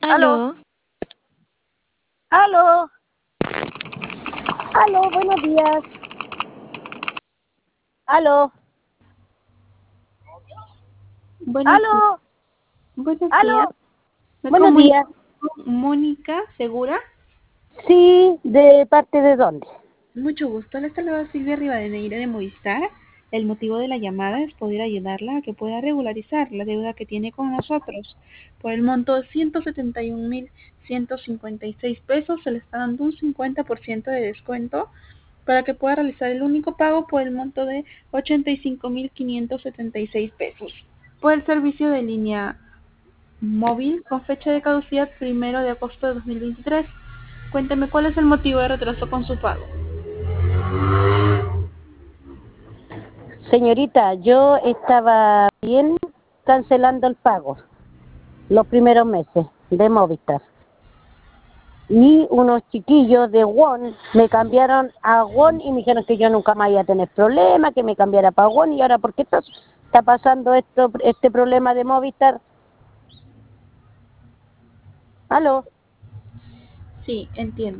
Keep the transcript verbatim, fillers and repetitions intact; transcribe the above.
Aló, Aló, aló, aló, buenos días. Aló, buenos días. aló, Buenos días. aló, Me buenos comunico días. con Mónica Segura. Sí, ¿de parte de dónde? Mucho gusto. Le saluda Silvia Rivadeneira de Movistar. El motivo de la llamada es poder ayudarla a que pueda regularizar la deuda que tiene con nosotros. Por el monto de ciento setenta y un mil ciento cincuenta y seis pesos se le está dando un cincuenta por ciento de descuento para que pueda realizar el único pago por el monto de ochenta y cinco mil quinientos setenta y seis pesos por el servicio de línea móvil con fecha de caducidad primero de agosto de dos mil veintitrés. Cuénteme cuál es el motivo de retraso con su pago. Señorita, yo estaba bien cancelando el pago los primeros meses de Movistar. Y unos chiquillos de Won me cambiaron a Won y me dijeron que yo nunca más iba a tener problema, que me cambiara para Won. Y ahora, ¿por qué está, está pasando esto, este problema de Movistar? ¿Aló? Sí, entiendo.